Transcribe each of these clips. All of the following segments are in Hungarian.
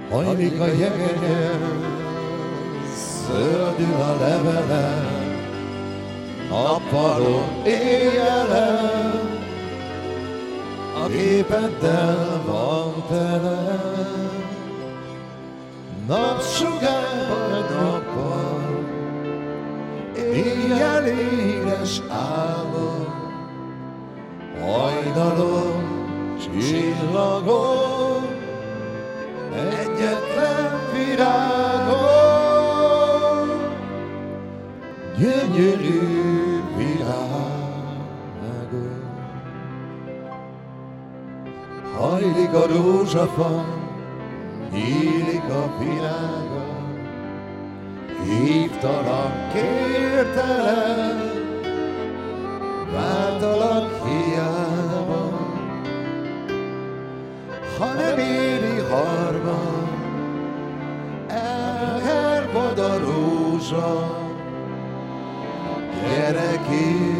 Hajlik a jegegyem, szöldül a levelem, nappalon, éjjelen, a képeddel van tele. Napsugár vagy nappal, éjjel éles álom, hajnalon, csillagom, egyetlen virágom, gyönyörű virágom. Hajlik a rózsafa, nyílik a virága, hívtalak, kértelek, vártalak hiába. Ha nem éri harma, elhervad a rózsa, gyere ki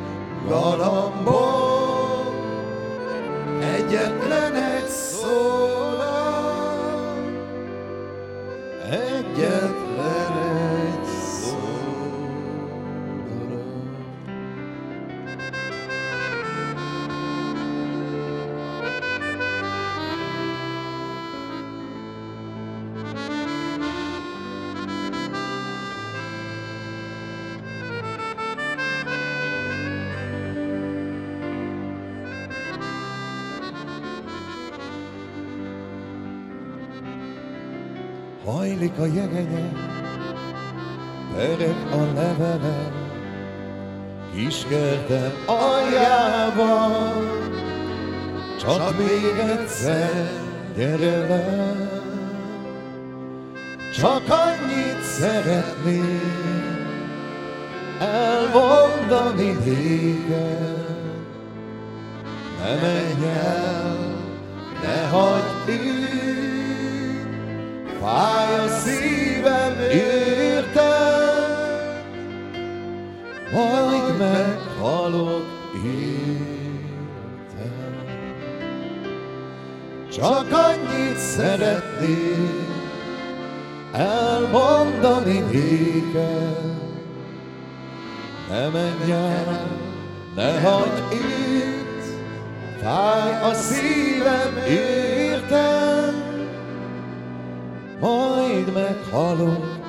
galambon, egyetlen egy szólal, egyetlen egy szólal. Hajlik a jegegye, pereg a levele, kiskertem aljában, csak még egyszer gyere le. Csak annyit szeretnék elmondani néked, ne menj el, ne hagyd itt. Fáj a szívem, érted, majd meghalok, érted. Csak annyit szeretnék elmondani néked, ne menj el, ne hagyd itt. Fáj a szívem, érted, majd meghalok.